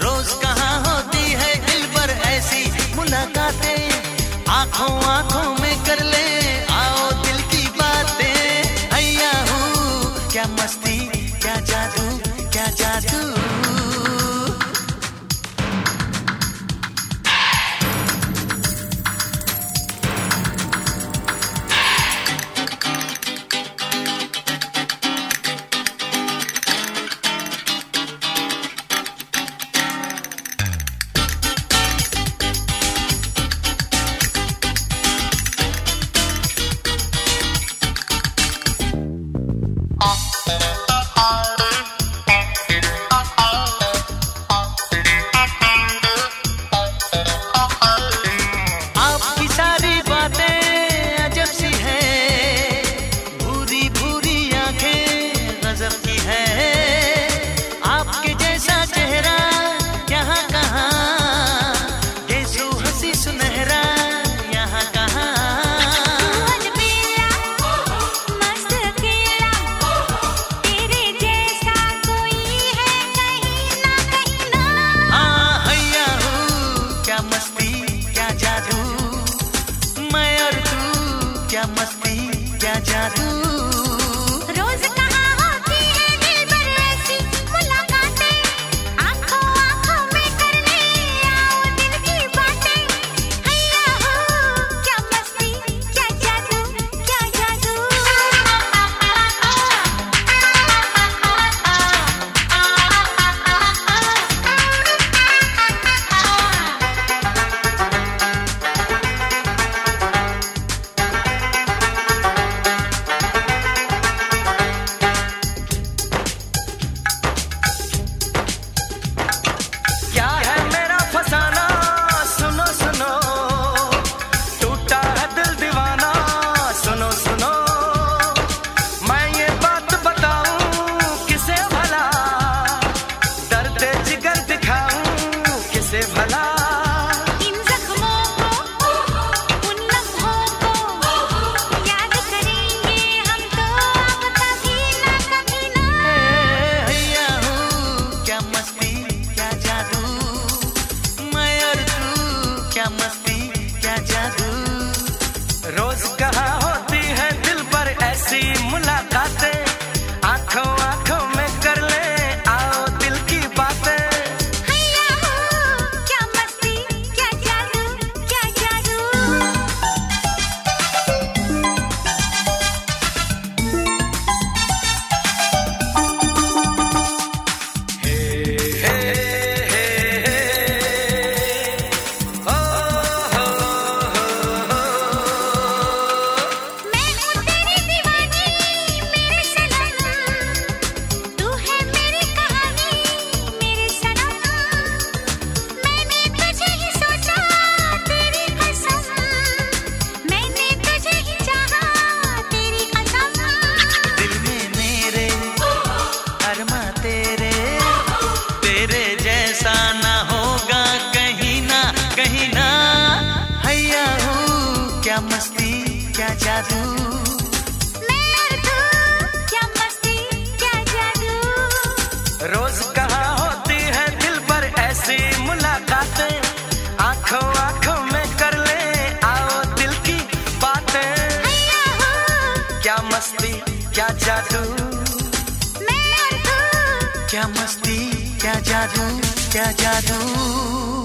रोज कहाँ होती है दिलबर ऐसी मुलाकातें, आंखों आंखों में कर ले आओ दिल की बातें। हैया हूँ क्या मस्ती क्या जादू क्या जादू। क्या मस्ती क्या जादू। रोज कहाँ होती है दिलबर ऐसी मुलाकातें, आंखों आंखों में कर ले आओ दिल की बातें। हैया हो क्या मस्ती क्या जादू क्या जादू। रोज कहाँ होती है दिल पर ऐसी मुलाकातें, आंखों आंखों में कर ले आओ दिल की बातें। हैया हो क्या मस्ती क्या जादू क्या जादू। तेरे जैसा ना होगा कहीं ना कहीं ना। हैया हूँ क्या मस्ती क्या जादू। मैं और तू क्या मस्ती क्या जादू। रोज कहाँ होती है दिल पर ऐसी मुलाकातें, आंखों आंखों में कर ले आओ दिल की बातें। हैया हो क्या मस्ती क्या जादू। मैं और तू क्या मस्ती क्या जादू क्या जादू।